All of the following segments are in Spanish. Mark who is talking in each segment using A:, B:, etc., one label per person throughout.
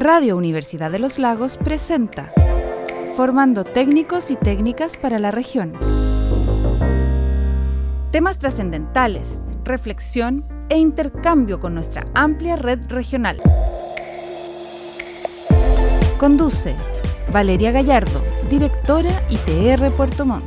A: Radio Universidad de los Lagos presenta Formando técnicos y técnicas para la región. Temas trascendentales, reflexión e intercambio con nuestra amplia red regional. Conduce Valeria Gallardo, directora ITR Puerto Montt.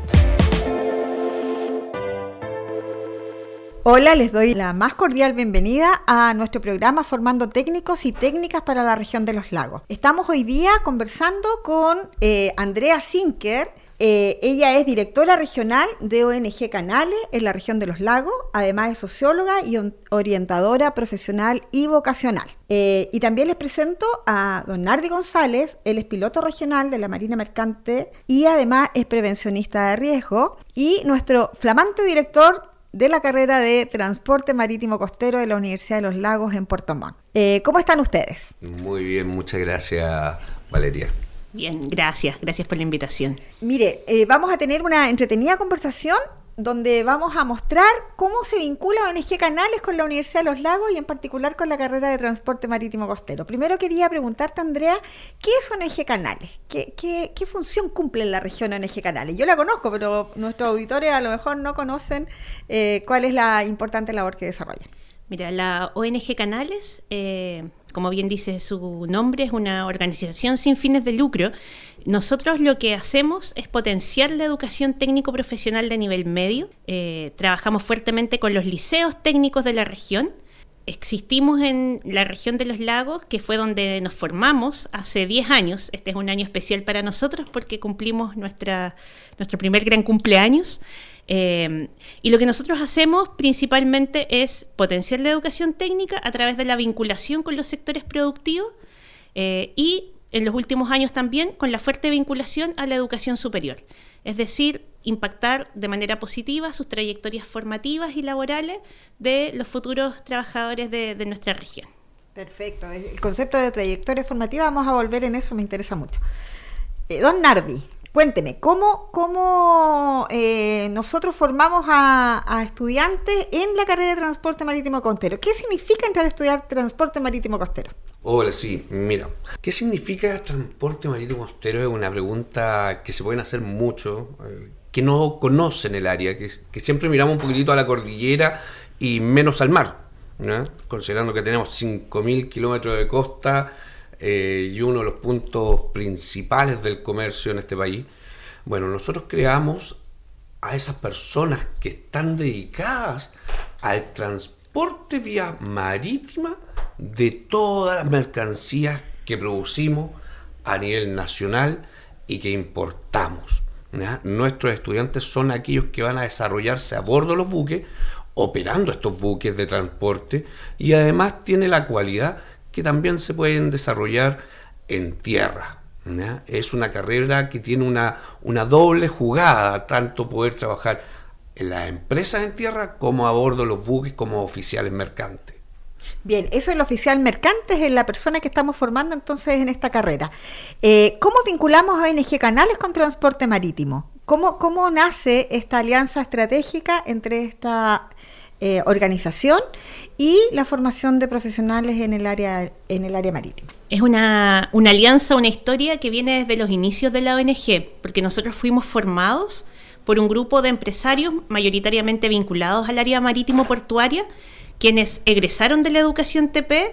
B: Hola, les doy la más cordial bienvenida a nuestro programa Formando técnicos y técnicas para la región de los lagos. Estamos hoy día conversando con Andrea Zinker. Ella es directora regional de ONG Canales en la región de los lagos, además es socióloga y orientadora profesional y vocacional. Y también les presento a don Nardi González, él es piloto regional de la Marina Mercante y además es prevencionista de riesgo, y nuestro flamante director de la carrera de Transporte Marítimo Costero de la Universidad de los Lagos en Puerto Montt. ¿Cómo están ustedes?
C: Muy bien, muchas gracias, Valeria.
D: Bien, gracias por la invitación.
B: Mire, vamos a tener una entretenida conversación donde vamos a mostrar cómo se vincula ONG Canales con la Universidad de los Lagos y en particular con la carrera de Transporte Marítimo Costero. Primero quería preguntarte, Andrea, ¿qué es ONG Canales? ¿Qué función cumple en la región ONG Canales? Yo la conozco, pero nuestros auditores a lo mejor no conocen cuál es la importante labor que desarrolla.
D: Mira, la ONG Canales, como bien dice su nombre, es una organización sin fines de lucro. Nosotros lo que hacemos es potenciar la educación técnico-profesional de nivel medio. Trabajamos fuertemente con los liceos técnicos de la región. Existimos en la región de los lagos, que fue donde nos formamos hace 10 años. Este es un año especial para nosotros porque cumplimos nuestro primer gran cumpleaños. Y lo que nosotros hacemos principalmente es potenciar la educación técnica a través de la vinculación con los sectores productivos y en los últimos años también con la fuerte vinculación a la educación superior. Es decir, impactar de manera positiva sus trayectorias formativas y laborales de los futuros trabajadores de nuestra región.
B: Perfecto. El concepto de trayectoria formativa, vamos a volver en eso, me interesa mucho. Don Nardi, cuénteme, ¿cómo nosotros formamos a estudiantes en la carrera de Transporte Marítimo Costero? ¿Qué significa entrar a estudiar Transporte Marítimo Costero?
C: Hola, sí, mira, ¿qué significa Transporte Marítimo Costero? Es una pregunta que se pueden hacer mucho, que no conocen el área, que siempre miramos un poquitito a la cordillera y menos al mar, ¿no? Considerando que tenemos 5.000 kilómetros de costa, y uno de los puntos principales del comercio en este país. Bueno, nosotros creamos a esas personas que están dedicadas al transporte vía marítima de todas las mercancías que producimos a nivel nacional y que importamos, ¿ya? Nuestros estudiantes son aquellos que van a desarrollarse a bordo de los buques, operando estos buques de transporte, y además tiene la cualidad que también se pueden desarrollar en tierra, ¿ya? Es una carrera que tiene una doble jugada, tanto poder trabajar en las empresas en tierra como a bordo de los buques como oficiales mercantes.
B: Bien, eso el oficial mercante es la persona que estamos formando entonces en esta carrera. ¿Cómo vinculamos a ONG Canales con Transporte Marítimo? ¿Cómo nace esta alianza estratégica entre esta organización y la formación de profesionales en el área marítima?
D: Es una alianza, una historia que viene desde los inicios de la ONG, porque nosotros fuimos formados por un grupo de empresarios mayoritariamente vinculados al área marítimo-portuaria, quienes egresaron de la educación TP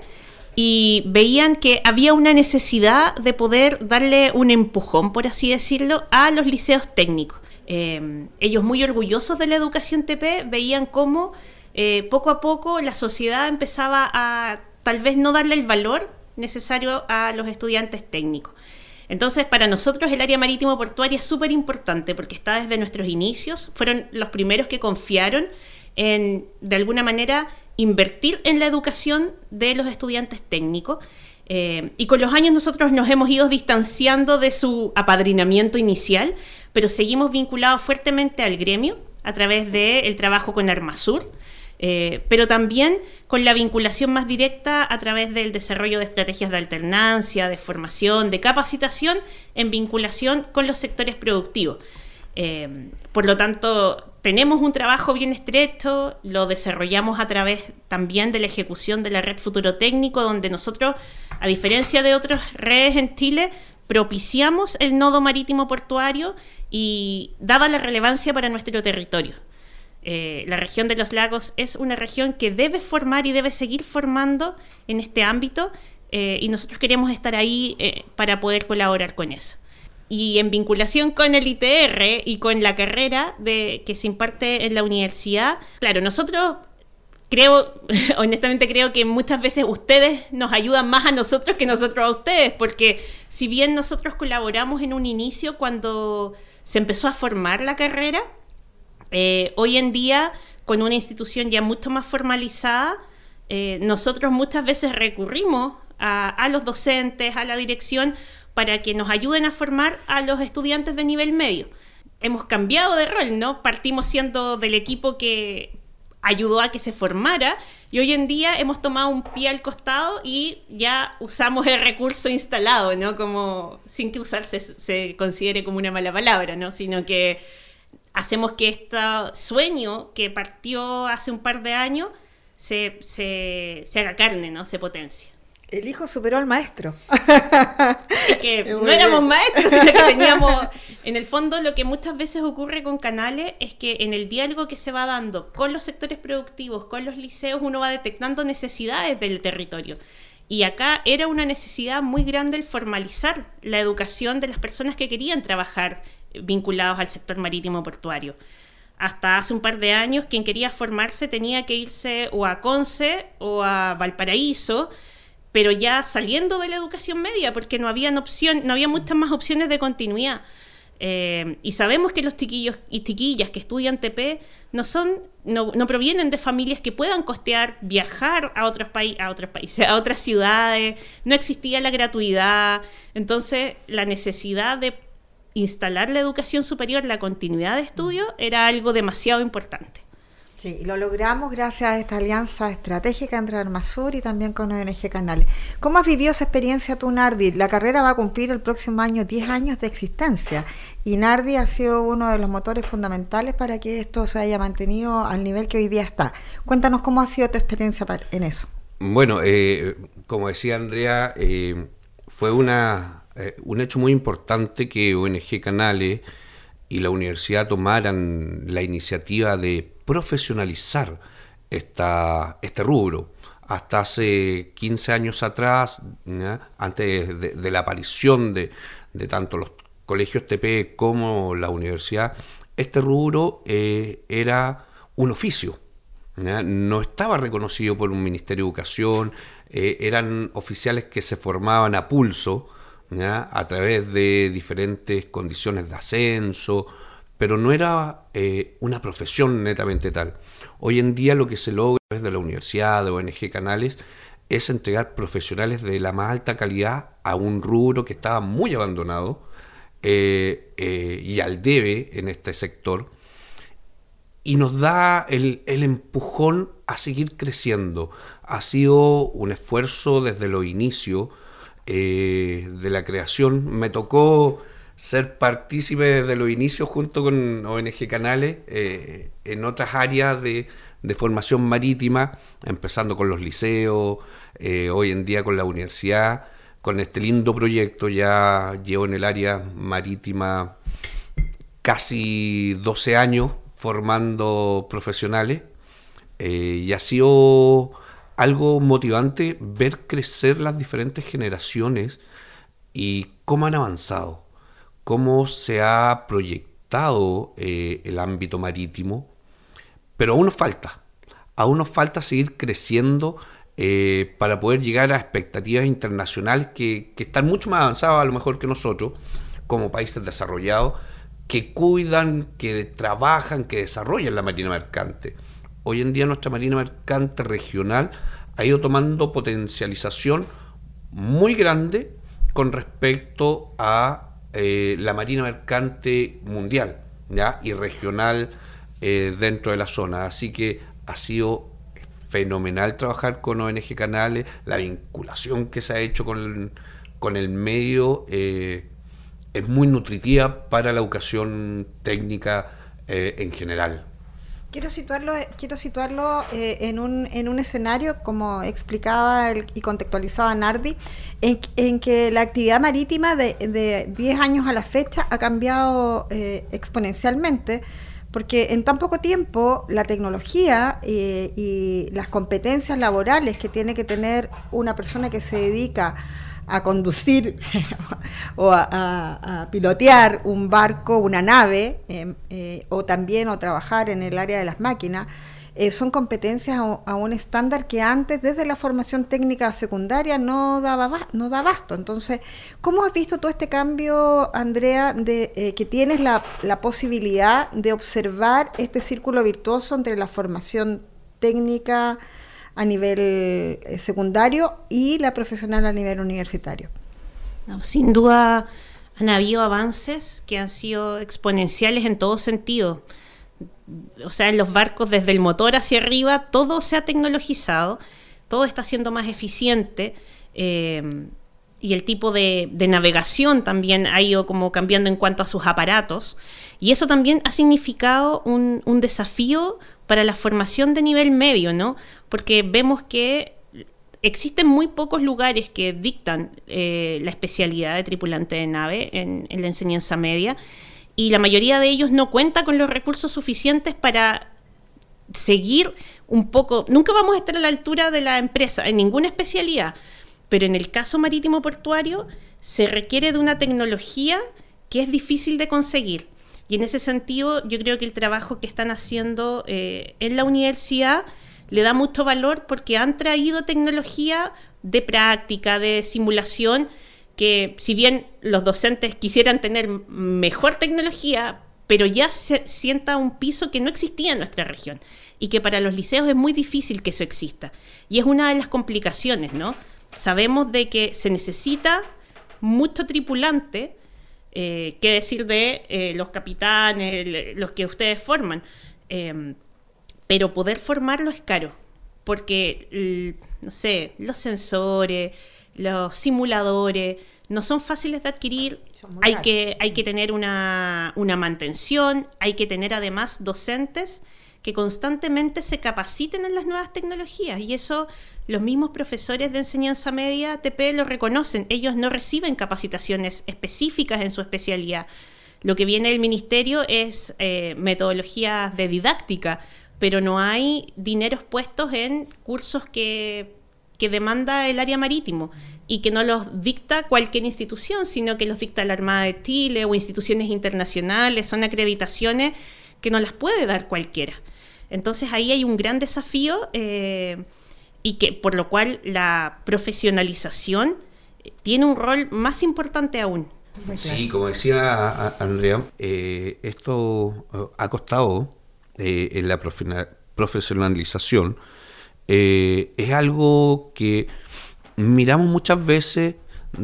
D: y veían que había una necesidad de poder darle un empujón, por así decirlo, a los liceos técnicos. Ellos, muy orgullosos de la educación TP, veían cómo poco a poco la sociedad empezaba a tal vez no darle el valor necesario a los estudiantes técnicos. Entonces, para nosotros el área marítimo portuaria es súper importante porque está desde nuestros inicios, fueron los primeros que confiaron en, de alguna manera, invertir en la educación de los estudiantes técnicos. Y con los años nosotros nos hemos ido distanciando de su apadrinamiento inicial, pero seguimos vinculados fuertemente al gremio a través del trabajo con Armasur, pero también con la vinculación más directa a través del desarrollo de estrategias de alternancia, de formación, de capacitación en vinculación con los sectores productivos. Por lo tanto, tenemos un trabajo bien estrecho, lo desarrollamos a través también de la ejecución de la red Futuro Técnico, donde nosotros A diferencia de otras redes en Chile, propiciamos el nodo marítimo portuario y dada la relevancia para nuestro territorio. La región de los lagos es una región que debe formar y debe seguir formando en este ámbito, y nosotros queremos estar ahí para poder colaborar con eso. Y en vinculación con el ITR y con la carrera que se imparte en la universidad, claro, nosotros honestamente creo que muchas veces ustedes nos ayudan más a nosotros que nosotros a ustedes, porque si bien nosotros colaboramos en un inicio cuando se empezó a formar la carrera, hoy en día, con una institución ya mucho más formalizada, nosotros muchas veces recurrimos a los docentes, a la dirección, para que nos ayuden a formar a los estudiantes de nivel medio. Hemos cambiado de rol, ¿no? Partimos siendo del equipo que ayudó a que se formara, y hoy en día hemos tomado un pie al costado y ya usamos el recurso instalado, ¿no? Como, sin que usarse se considere como una mala palabra, ¿no? Sino que hacemos que este sueño que partió hace un par de años se haga carne, ¿no? Se potencie.
B: El hijo superó al maestro.
D: Es que no éramos maestros, sino que teníamos... En el fondo, lo que muchas veces ocurre con Canales es que en el diálogo que se va dando con los sectores productivos, con los liceos, uno va detectando necesidades del territorio. Y acá era una necesidad muy grande el formalizar la educación de las personas que querían trabajar vinculados al sector marítimo portuario. Hasta hace un par de años, quien quería formarse tenía que irse o a Conce o a Valparaíso, pero ya saliendo de la educación media, porque no había muchas más opciones de continuidad. Y sabemos que los chiquillos y chiquillas que estudian TP no provienen de familias que puedan costear viajar a otros países, a otras ciudades. No existía la gratuidad. Entonces, la necesidad de instalar la educación superior, la continuidad de estudio, era algo demasiado importante.
B: Sí, y lo logramos gracias a esta alianza estratégica entre Armasur y también con ONG Canales. ¿Cómo has vivido esa experiencia tú, Nardi? La carrera va a cumplir el próximo año 10 años de existencia, y Nardi ha sido uno de los motores fundamentales para que esto se haya mantenido al nivel que hoy día está. Cuéntanos cómo ha sido tu experiencia en eso.
C: Bueno, como decía Andrea, fue un hecho muy importante que ONG Canales y la universidad tomaran la iniciativa de profesionalizar este rubro. Hasta hace 15 años atrás, ¿ya? Antes de la aparición de tanto los colegios TP como la universidad, este rubro era un oficio, ¿ya? No estaba reconocido por un Ministerio de Educación, eran oficiales que se formaban a pulso, ¿ya? A través de diferentes condiciones de ascenso, pero no era una profesión netamente tal. Hoy en día lo que se logra desde la universidad, de ONG Canales, es entregar profesionales de la más alta calidad a un rubro que estaba muy abandonado y al debe en este sector, y nos da el empujón a seguir creciendo. Ha sido un esfuerzo desde los inicios de la creación. Me tocó ser partícipe desde los inicios junto con ONG Canales en otras áreas de formación marítima, empezando con los liceos, hoy en día con la universidad, con este lindo proyecto. Ya llevo en el área marítima casi 12 años formando profesionales, y ha sido algo motivante ver crecer las diferentes generaciones y cómo han avanzado, cómo se ha proyectado el ámbito marítimo, pero aún nos falta seguir creciendo para poder llegar a expectativas internacionales que están mucho más avanzadas a lo mejor que nosotros, como países desarrollados, que cuidan, que trabajan, que desarrollan la marina mercante. Hoy en día nuestra marina mercante regional ha ido tomando potencialización muy grande con respecto a la marina mercante mundial, ¿ya? Y regional dentro de la zona. Así que ha sido fenomenal trabajar con ONG Canales, la vinculación que se ha hecho con el medio es muy nutritiva para la educación técnica en general.
B: Quiero situarlo en un escenario, como explicaba y contextualizaba Nardi, en que la actividad marítima de 10 años a la fecha ha cambiado exponencialmente, porque en tan poco tiempo la tecnología y las competencias laborales que tiene que tener una persona que se dedica a conducir o a pilotear un barco, una nave, o también trabajar en el área de las máquinas, son competencias a un estándar que antes, desde la formación técnica secundaria, no da abasto. Entonces, ¿cómo has visto todo este cambio, Andrea, de que tienes la posibilidad de observar este círculo virtuoso entre la formación técnica a nivel secundario y la profesional a nivel universitario?
D: No, sin duda han habido avances que han sido exponenciales en todo sentido. O sea, en los barcos, desde el motor hacia arriba, todo se ha tecnologizado, todo está siendo más eficiente, y el tipo de navegación también ha ido como cambiando en cuanto a sus aparatos, y eso también ha significado un desafío para la formación de nivel medio, ¿no? Porque vemos que existen muy pocos lugares que dictan la especialidad de tripulante de nave en la enseñanza media, y la mayoría de ellos no cuenta con los recursos suficientes para seguir un poco. Nunca vamos a estar a la altura de la empresa en ninguna especialidad, pero en el caso marítimo portuario se requiere de una tecnología que es difícil de conseguir. Y en ese sentido, yo creo que el trabajo que están haciendo en la universidad le da mucho valor, porque han traído tecnología de práctica, de simulación, que si bien los docentes quisieran tener mejor tecnología, pero ya se sienta un piso que no existía en nuestra región, y que para los liceos es muy difícil que eso exista. Y es una de las complicaciones, ¿no? Sabemos de que se necesita mucho tripulante, qué decir de los capitanes, los que ustedes forman, pero poder formarlo es caro, porque, no sé, los sensores, los simuladores no son fáciles de adquirir. Hay que tener una mantención, hay que tener además docentes que constantemente se capaciten en las nuevas tecnologías, y eso los mismos profesores de enseñanza media TP lo reconocen. Ellos no reciben capacitaciones específicas en su especialidad. Lo que viene del ministerio es metodologías de didáctica, pero no hay dineros puestos en cursos que demanda el área marítimo, y que no los dicta cualquier institución, sino que los dicta la Armada de Chile o instituciones internacionales. Son acreditaciones que no las puede dar cualquiera. Entonces ahí hay un gran desafío, y que por lo cual la profesionalización tiene un rol más importante aún.
C: Sí, como decía Andrea, esto ha costado en la profesionalización. Es algo que miramos muchas veces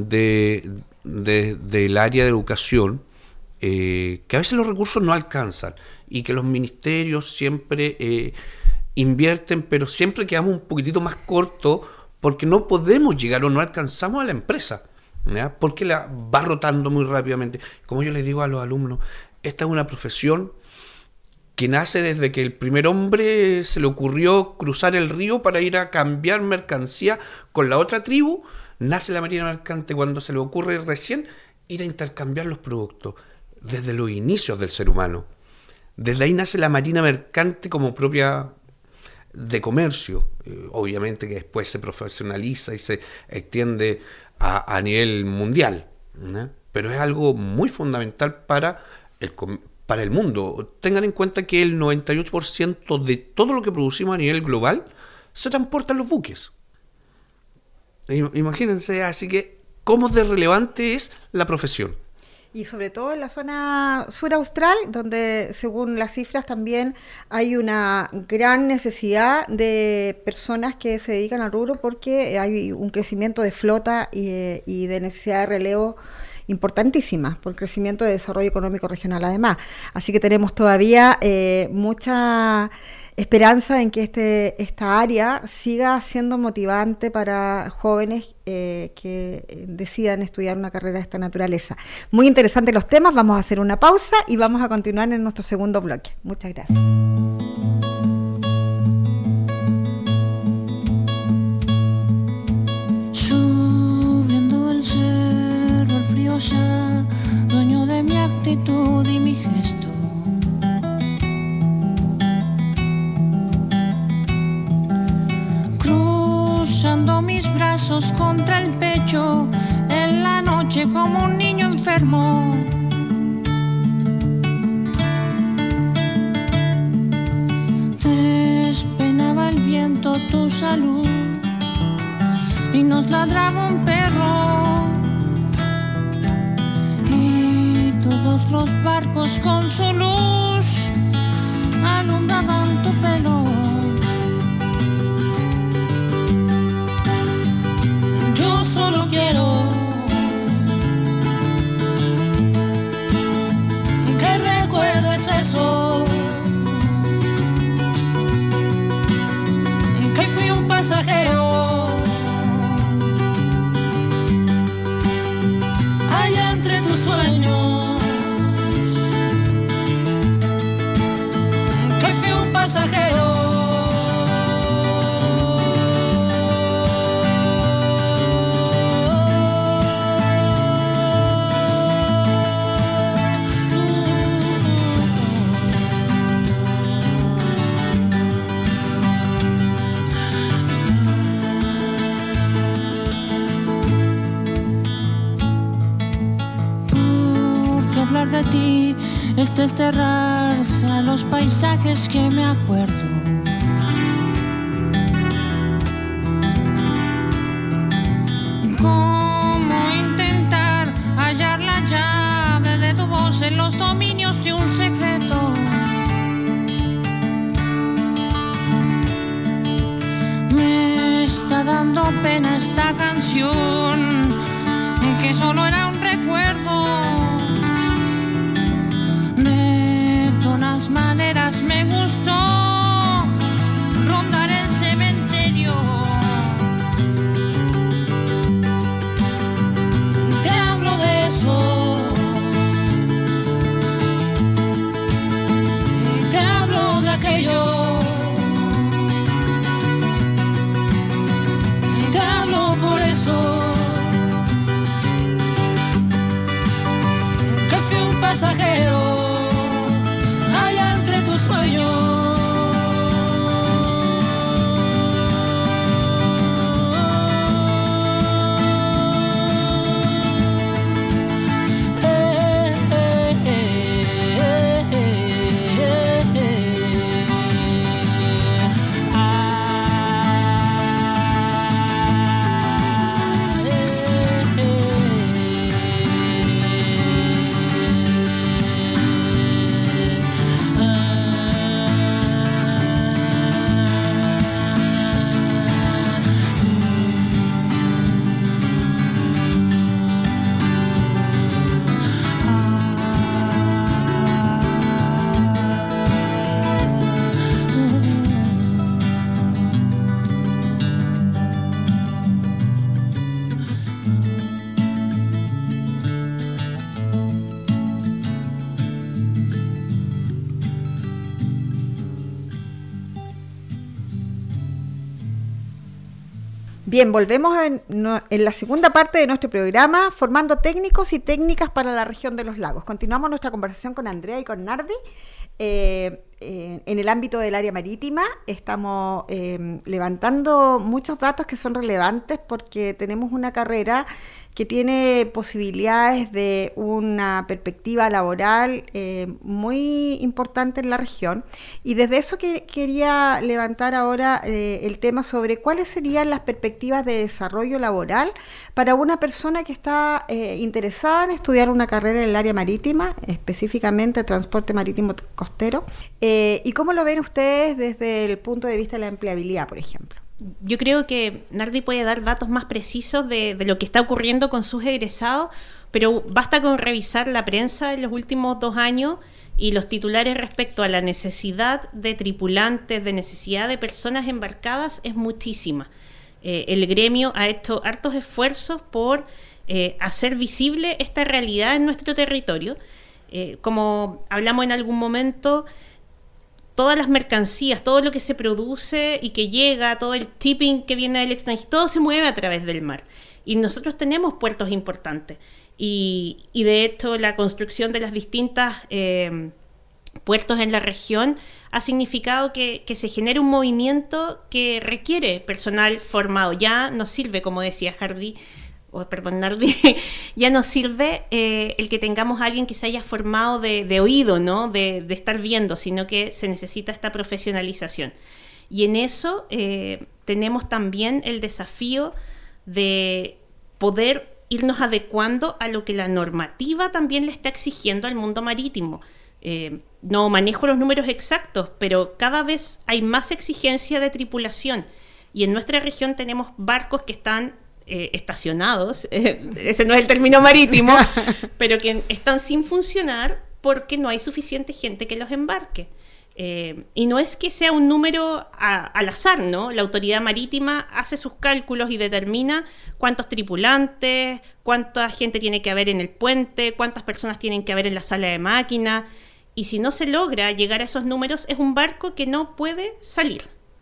C: del área de educación, que a veces los recursos no alcanzan, y que los ministerios siempre invierten, pero siempre quedamos un poquitito más cortos, porque no podemos llegar o no alcanzamos a la empresa, ¿ya? Porque la va rotando muy rápidamente. Como yo les digo a los alumnos, esta es una profesión que nace desde que el primer hombre se le ocurrió cruzar el río para ir a cambiar mercancía con la otra tribu. Nace la marina mercante cuando se le ocurre recién ir a intercambiar los productos, desde los inicios del ser humano. Desde ahí nace la marina mercante como propia de comercio, obviamente que después se profesionaliza y se extiende a nivel mundial, ¿no? Pero es algo muy fundamental para el mundo. Tengan en cuenta que el 98% de todo lo que producimos a nivel global se transporta en los buques. Imagínense, así que cómo de relevante es la profesión.
B: Y sobre todo en la zona sur austral, donde según las cifras también hay una gran necesidad de personas que se dedican al rubro, porque hay un crecimiento de flota y de necesidad de relevo importantísima por el crecimiento de desarrollo económico regional además. Así que tenemos todavía mucha esperanza en que esta área siga siendo motivante para jóvenes que decidan estudiar una carrera de esta naturaleza. Muy interesantes los temas, vamos a hacer una pausa y vamos a continuar en nuestro segundo bloque. Muchas gracias.
E: Subiendo el cerro, el frío ya, dueño de mi actitud y mi gesto. Cruzando mis brazos contra el pecho, en la noche como un niño enfermo. Despeinaba el viento tu salud y nos ladraba un perro, y todos los barcos con su luz alumbraban tu pelo. Yo solo quiero que recuerdes eso, que fui un pasajero allá entre tus sueños, que fui un pasajero. De ti es desterrarse a los paisajes que me acuerdo. ¿Cómo intentar hallar la llave de tu voz en los dominios de un secreto? Me está dando pena esta canción, que solo era un recuerdo. De todas maneras me gustó rondar el cementerio. Te hablo de eso, te hablo de aquello, te hablo por eso, que fui un pasajero allá entre tus sueños.
B: Bien, volvemos en la segunda parte de nuestro programa, formando técnicos y técnicas para la región de los lagos. Continuamos nuestra conversación con Andrea y con Nardi. En el ámbito del área marítima estamos levantando muchos datos que son relevantes porque tenemos una carrera que tiene posibilidades de una perspectiva laboral muy importante en la región. Y desde eso quería levantar ahora el tema sobre cuáles serían las perspectivas de desarrollo laboral para una persona que está interesada en estudiar una carrera en el área marítima, específicamente transporte marítimo costero. ¿Y cómo lo ven ustedes desde el punto de vista de la empleabilidad, por ejemplo?
D: Yo creo que Nardi puede dar datos más precisos de lo que está ocurriendo con sus egresados, pero basta con revisar la prensa en los últimos 2 años y los titulares respecto a la necesidad de tripulantes, de necesidad de personas embarcadas es muchísima. El gremio ha hecho hartos esfuerzos por hacer visible esta realidad en nuestro territorio. Como hablamos en algún momento, todas las mercancías, todo lo que se produce y que llega, todo el shipping que viene del extranjero, todo se mueve a través del mar. Y nosotros tenemos puertos importantes. Y de hecho la construcción de las distintas puertos en la región ha significado que se genere un movimiento que requiere personal formado. Ya nos sirve, como decía Nardi, ya nos sirve el que tengamos a alguien que se haya formado de oído, ¿no? de estar viendo, sino que se necesita esta profesionalización. Y en eso tenemos también el desafío de poder irnos adecuando a lo que la normativa también le está exigiendo al mundo marítimo. No manejo los números exactos, pero cada vez hay más exigencia de tripulación. Y en nuestra región tenemos barcos que están estacionados, ese no es el término marítimo, pero que están sin funcionar porque no hay suficiente gente que los embarque. Y no es que sea un número al azar, ¿no? La autoridad marítima hace sus cálculos y determina cuántos tripulantes, cuánta gente tiene que haber en el puente, cuántas personas tienen que haber en la sala de máquinas, y si no se logra llegar a esos números, es un barco que no puede salir.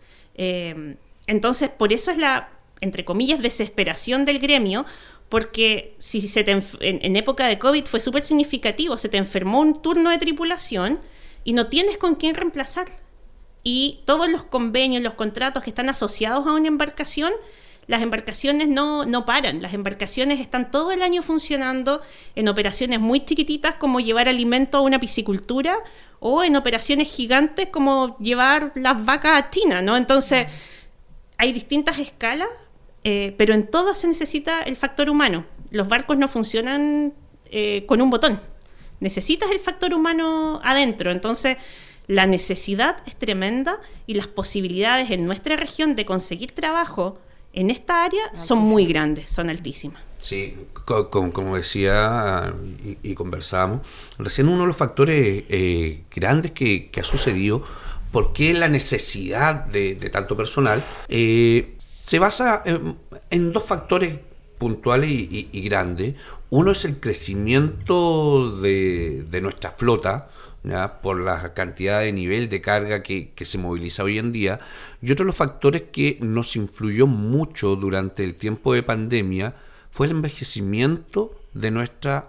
D: Entonces, por eso es la, entre comillas, desesperación del gremio, porque si en época de COVID fue súper significativo, se te enfermó un turno de tripulación y no tienes con quién reemplazar. Y todos los convenios, los contratos que están asociados a una embarcación, las embarcaciones no paran. Las embarcaciones están todo el año funcionando en operaciones muy chiquititas como llevar alimento a una piscicultura o en operaciones gigantes como llevar las vacas a China, ¿no? Entonces, hay distintas escalas, pero en todas se necesita el factor humano. Los barcos no funcionan con un botón. Necesitas el factor humano adentro. Entonces, la necesidad es tremenda y las posibilidades en nuestra región de conseguir trabajo en esta área son muy grandes, son altísimas.
C: Sí, como decía y conversábamos, recién uno de los factores grandes que ha sucedido, por qué la necesidad de tanto personal, se basa en dos factores puntuales y grandes. Uno es el crecimiento de nuestra flota, ¿ya? Por la cantidad de nivel de carga que se moviliza hoy en día, y otro de los factores que nos influyó mucho durante el tiempo de pandemia fue el envejecimiento de nuestro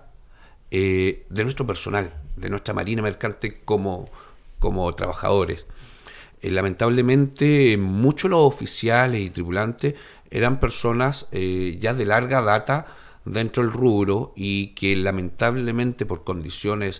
C: personal, de nuestra marina mercante como trabajadores. Lamentablemente muchos de los oficiales y tripulantes eran personas ya de larga data dentro del rubro y que lamentablemente por condiciones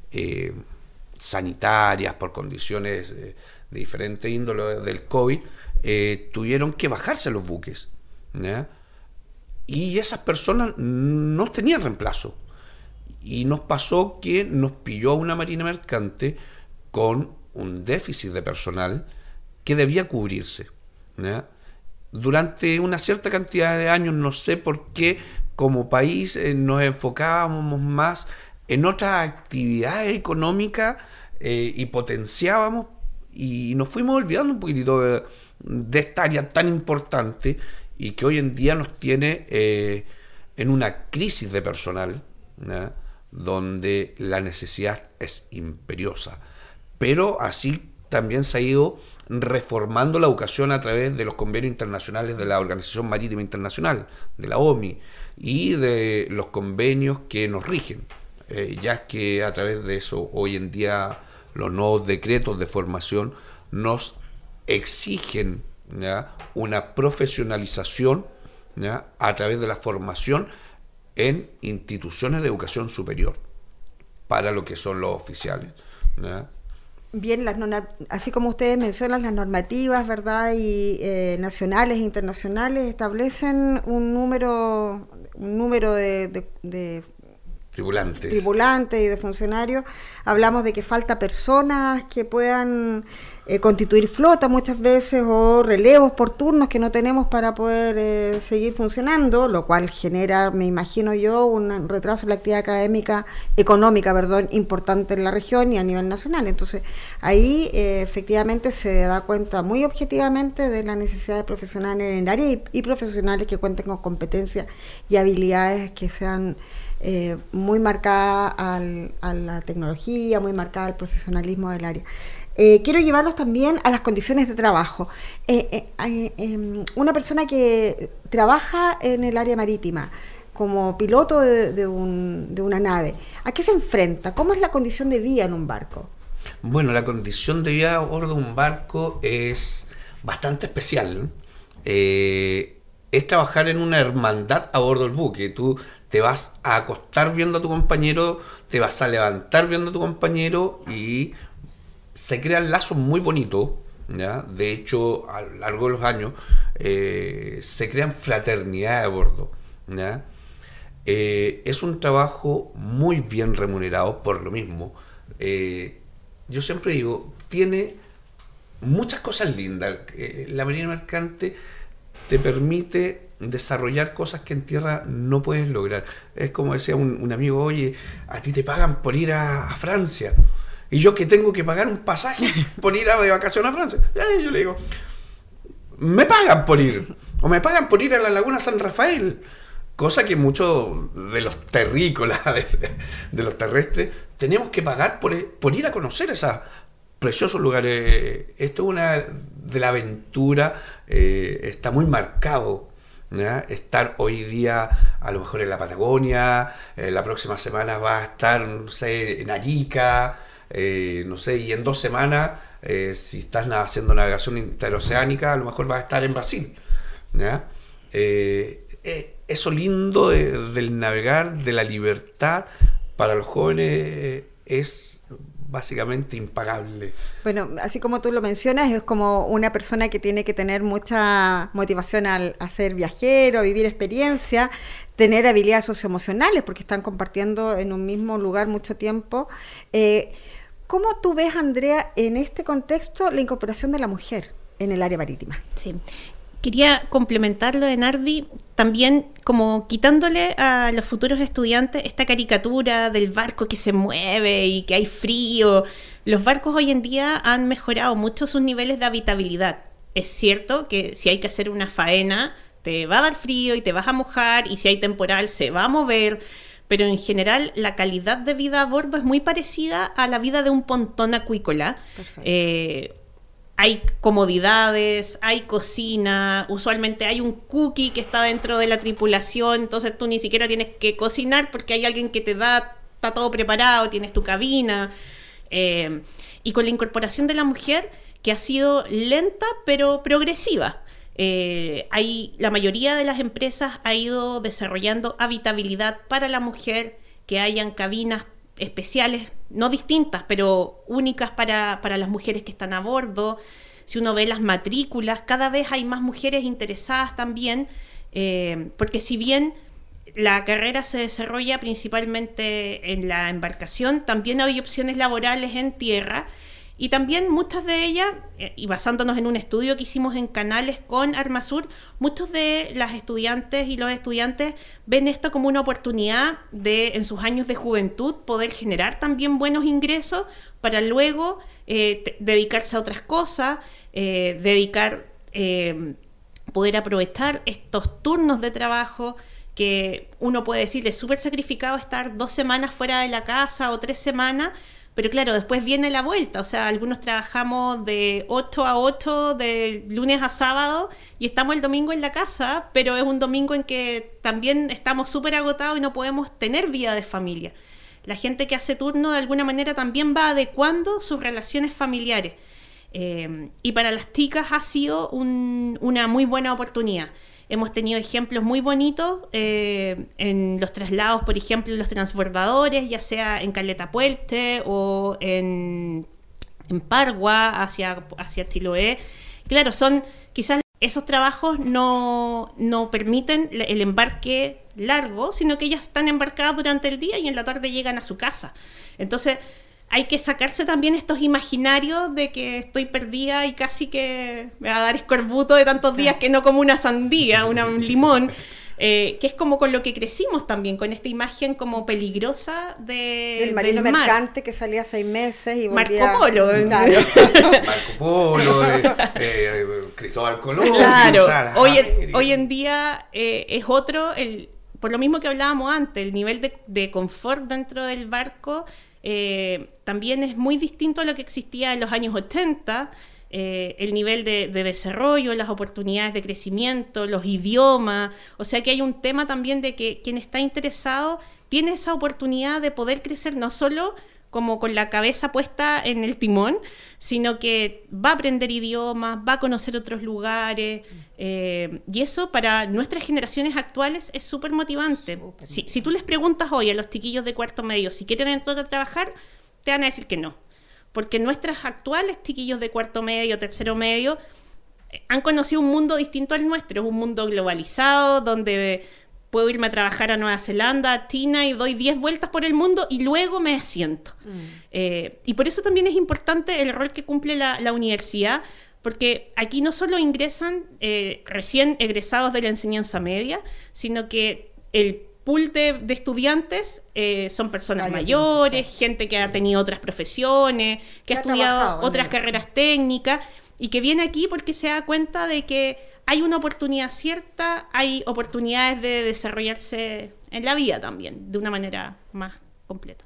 C: sanitarias, por condiciones de diferente índole del COVID, tuvieron que bajarse los buques, ¿ya? Y esas personas no tenían reemplazo. Y nos pasó que nos pilló una marina mercante con un déficit de personal que debía cubrirse, ¿ya? Durante una cierta cantidad de años, no sé por qué, como país nos enfocábamos más en otras actividades económicas y potenciábamos y nos fuimos olvidando un poquitito de esta área tan importante y que hoy en día nos tiene en una crisis de personal, ¿ya? Donde la necesidad es imperiosa. Pero así también se ha ido reformando la educación a través de los convenios internacionales de la Organización Marítima Internacional, de la OMI, y de los convenios que nos rigen, ya que a través de eso hoy en día los nuevos decretos de formación nos exigen, ¿ya? Una profesionalización, ¿ya? A través de la formación en instituciones de educación superior para lo que son los oficiales, ¿ya?
B: Bien, así como ustedes mencionan, las normativas, ¿verdad? Y nacionales e internacionales establecen un número de tripulantes y de funcionarios. Hablamos de que falta personas que puedan constituir flota muchas veces, o relevos por turnos que no tenemos para poder seguir funcionando, lo cual genera, me imagino yo, un retraso en la actividad económica, importante en la región y a nivel nacional. Entonces ahí efectivamente se da cuenta muy objetivamente de la necesidad de profesionales en el área y profesionales que cuenten con competencias y habilidades que sean muy marcadas a la tecnología, muy marcadas al profesionalismo del área. Quiero llevarlos también a las condiciones de trabajo. Una persona que trabaja en el área marítima como piloto de una nave, ¿a qué se enfrenta? ¿Cómo es la condición de vida en un barco?
C: Bueno, la condición de vida a bordo de un barco es bastante especial. Es trabajar en una hermandad a bordo del buque. Tú te vas a acostar viendo a tu compañero, te vas a levantar viendo a tu compañero y se crean lazos muy bonitos, ¿ya? De hecho, a lo largo de los años se crean fraternidades a bordo, ¿ya? Es un trabajo muy bien remunerado por lo mismo. Yo siempre digo, tiene muchas cosas lindas. La marina mercante te permite desarrollar cosas que en tierra no puedes lograr. Es como decía un amigo, oye, a ti te pagan por ir a Francia. Y yo que tengo que pagar un pasaje por ir de vacaciones a Francia. Y yo le digo, me pagan por ir. O me pagan por ir a la Laguna San Rafael. Cosa que muchos de los terrícolas, de los terrestres, tenemos que pagar por ir a conocer esos preciosos lugares. Esto es una de la aventura, está muy marcado, ¿ya? Estar hoy día a lo mejor en la Patagonia, la próxima semana va a estar, no sé, en Arica, no sé, y en 2 semanas, si estás haciendo navegación interoceánica, a lo mejor vas a estar en Brasil, ¿ya? Eso lindo del navegar, de la libertad, para los jóvenes es básicamente impagable.
B: Bueno, así como tú lo mencionas, es como una persona que tiene que tener mucha motivación al ser viajero, a vivir experiencia, tener habilidades socioemocionales, porque están compartiendo en un mismo lugar mucho tiempo. ¿Cómo tú ves, Andrea, en este contexto la incorporación de la mujer en el área marítima?
D: Sí. Quería complementarlo de Nardi, también como quitándole a los futuros estudiantes esta caricatura del barco que se mueve y que hay frío. Los barcos hoy en día han mejorado mucho sus niveles de habitabilidad. Es cierto que si hay que hacer una faena, te va a dar frío y te vas a mojar, y si hay temporal se va a mover, pero en general la calidad de vida a bordo es muy parecida a la vida de un pontón acuícola. Hay comodidades, hay cocina, usualmente hay un cookie que está dentro de la tripulación, entonces tú ni siquiera tienes que cocinar porque hay alguien que te da, está todo preparado, tienes tu cabina. Y con la incorporación de la mujer, que ha sido lenta pero progresiva, la mayoría de las empresas ha ido desarrollando habitabilidad para la mujer, que hayan cabinas especiales, no distintas, pero únicas para las mujeres que están a bordo. Si uno ve las matrículas, cada vez hay más mujeres interesadas también, porque si bien la carrera se desarrolla principalmente en la embarcación, también hay opciones laborales en tierra, y también muchas de ellas, y basándonos en un estudio que hicimos en Canales con Armasur, muchos de las estudiantes y los estudiantes ven esto como una oportunidad de, en sus años de juventud, poder generar también buenos ingresos para luego dedicarse a otras cosas, poder aprovechar estos turnos de trabajo que uno puede decir es súper sacrificado estar 2 semanas fuera de la casa o 3 semanas, pero claro, después viene la vuelta. O sea, algunos trabajamos de 8 a 8, de lunes a sábado, y estamos el domingo en la casa, pero es un domingo en que también estamos súper agotados y no podemos tener vida de familia. La gente que hace turno de alguna manera también va adecuando sus relaciones familiares. Y para las chicas ha sido una muy buena oportunidad. Hemos tenido ejemplos muy bonitos en los traslados, por ejemplo, en los transbordadores, ya sea en Caleta Puente o en Pargua hacia Chiloé. Claro, son quizás esos trabajos no permiten el embarque largo, sino que ellas están embarcadas durante el día y en la tarde llegan a su casa. Entonces hay que sacarse también estos imaginarios de que estoy perdida y casi que me va a dar escorbuto de tantos días que no como una sandía, un limón. Que es como con lo que crecimos también, con esta imagen como peligrosa
B: del marino
D: del mar.
B: mercante que salía 6 meses y volvía...
D: Marco Polo.
B: Claro.
C: Marco Polo, Cristóbal Colón.
D: Claro, hoy
C: América.
D: en día es otro, por lo mismo que hablábamos antes, el nivel de confort dentro del barco también es muy distinto a lo que existía en los años 80. El nivel de desarrollo, las oportunidades de crecimiento, los idiomas, o sea que hay un tema también de que quien está interesado tiene esa oportunidad de poder crecer no solo como con la cabeza puesta en el timón, sino que va a aprender idiomas, va a conocer otros lugares, y eso para nuestras generaciones actuales es súper motivante. Si tú les preguntas hoy a los chiquillos de cuarto medio si quieren entrar a trabajar, te van a decir que no. Porque nuestros actuales chiquillos de cuarto medio, tercero medio, han conocido un mundo distinto al nuestro, un mundo globalizado, donde puedo irme a trabajar a Nueva Zelanda, a China, y doy 10 vueltas por el mundo y luego me asiento. Y por eso también es importante el rol que cumple la universidad, porque aquí no solo ingresan recién egresados de la enseñanza media, sino que el pool de estudiantes son personas mayores, gente que ha tenido otras profesiones, que ha estudiado otras carreras técnicas y que viene aquí porque se da cuenta de que hay una oportunidad cierta, hay oportunidades de desarrollarse en la vida también, de una manera más completa.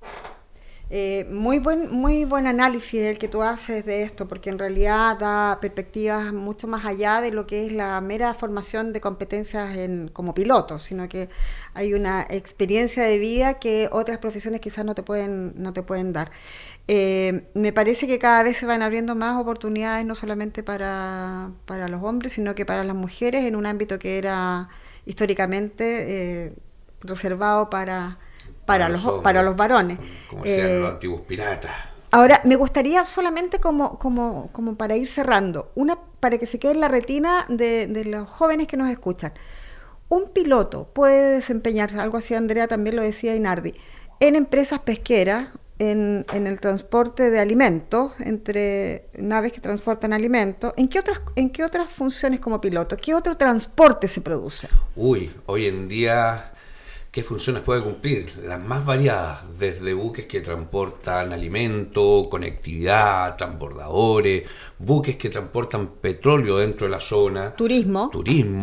B: Muy buen análisis el que tú haces de esto, porque en realidad da perspectivas mucho más allá de lo que es la mera formación de competencias como piloto, sino que hay una experiencia de vida que otras profesiones quizás no te pueden dar. Me parece que cada vez se van abriendo más oportunidades, no solamente para los hombres, sino que para las mujeres, en un ámbito que era históricamente reservado para los varones.
C: Como decían los antiguos piratas.
B: Ahora, me gustaría solamente como para ir cerrando, para que se quede en la retina de los jóvenes que nos escuchan. Un piloto puede desempeñarse, algo así Andrea también lo decía Inardi, en empresas pesqueras, en el transporte de alimentos, entre naves que transportan alimentos. ¿En qué otras funciones como piloto? ¿Qué otro transporte se produce?
C: Hoy en día, ¿qué funciones puede cumplir? Las más variadas, desde buques que transportan alimento, conectividad, transbordadores, buques que transportan petróleo dentro de la zona, turismo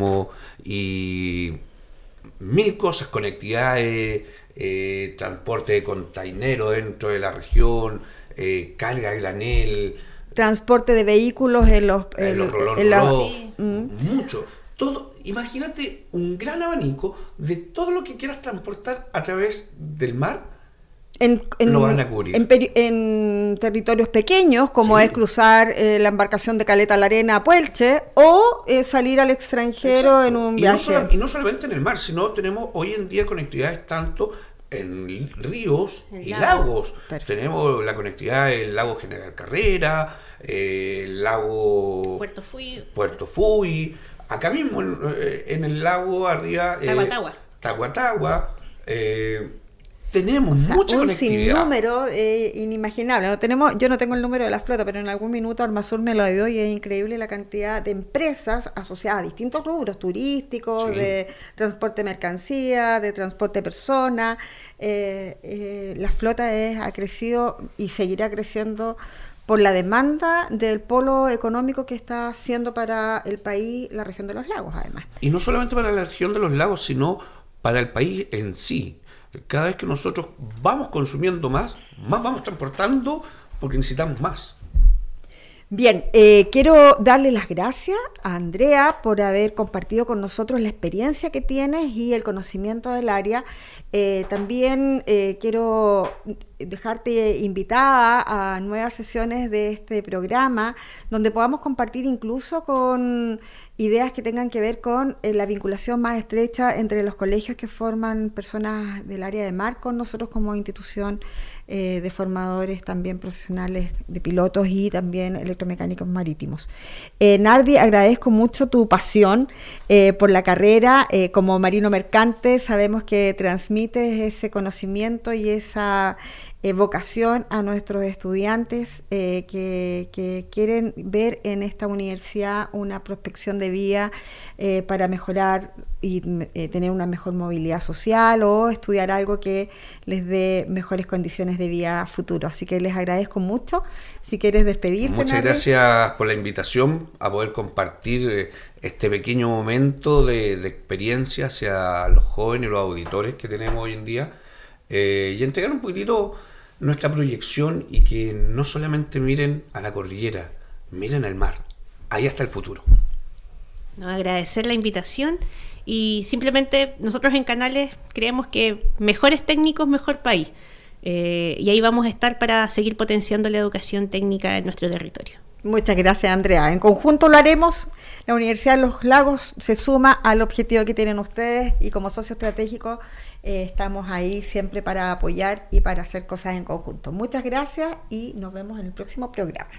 C: y 1000 cosas, conectividades, transporte de containero dentro de la región, carga a granel,
B: transporte de vehículos en los
C: mucho. Todo, imagínate un gran abanico de todo lo que quieras transportar a través del mar. Lo van a cubrir.
B: En territorios pequeños, como es cruzar la embarcación de Caleta La Arena a Puelche, o salir al extranjero. Exacto. En un viaje.
C: Y no solamente en el mar, sino tenemos hoy en día conectividades tanto en ríos y lagos. Perfecto. Tenemos la conectividad del lago General Carrera, el lago Puerto Fuy, acá mismo en el lago arriba, Tahuatahua, tenemos mucha conectividad.
B: Un sinnúmero inimaginable. Yo no tengo el número de la flota, pero en algún minuto Armasur me lo dio y es increíble la cantidad de empresas asociadas a distintos rubros turísticos, de transporte de mercancía, de transporte de personas. La flota ha crecido y seguirá creciendo por la demanda del polo económico que está haciendo para el país la región de los lagos, además.
C: Y no solamente para la región de los lagos, sino para el país en sí. Cada vez que nosotros vamos consumiendo más vamos transportando porque necesitamos más.
B: Bien, quiero darle las gracias a Andrea por haber compartido con nosotros la experiencia que tienes y el conocimiento del área. También quiero dejarte invitada a nuevas sesiones de este programa, donde podamos compartir incluso con ideas que tengan que ver con la vinculación más estrecha entre los colegios que forman personas del área de mar con nosotros como institución de formadores también profesionales de pilotos y también electromecánicos marítimos. Nardi, agradezco mucho tu pasión por la carrera. Como marino mercante sabemos que transmites ese conocimiento y esa vocación a nuestros estudiantes que quieren ver en esta universidad una prospección de vida para mejorar y tener una mejor movilidad social o estudiar algo que les dé mejores condiciones de vida a futuro. Así que les agradezco mucho. Si quieres despedirte.
C: Muchas gracias por la invitación a poder compartir este pequeño momento de experiencia hacia los jóvenes y los auditores que tenemos hoy en día y entregar un poquitito nuestra proyección y que no solamente miren a la cordillera, miren al mar. Ahí está el futuro.
D: Agradecer la invitación y simplemente nosotros en Canales creemos que mejores técnicos, mejor país. Y ahí vamos a estar para seguir potenciando la educación técnica en nuestro territorio.
B: Muchas gracias, Andrea. En conjunto lo haremos. La Universidad de los Lagos se suma al objetivo que tienen ustedes y como socio estratégico estamos ahí siempre para apoyar y para hacer cosas en conjunto. Muchas gracias y nos vemos en el próximo programa.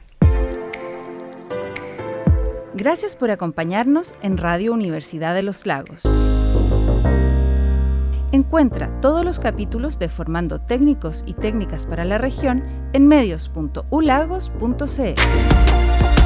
A: Gracias por acompañarnos en Radio Universidad de los Lagos. Encuentra todos los capítulos de Formando Técnicos y Técnicas para la Región en medios.ulagos.cl.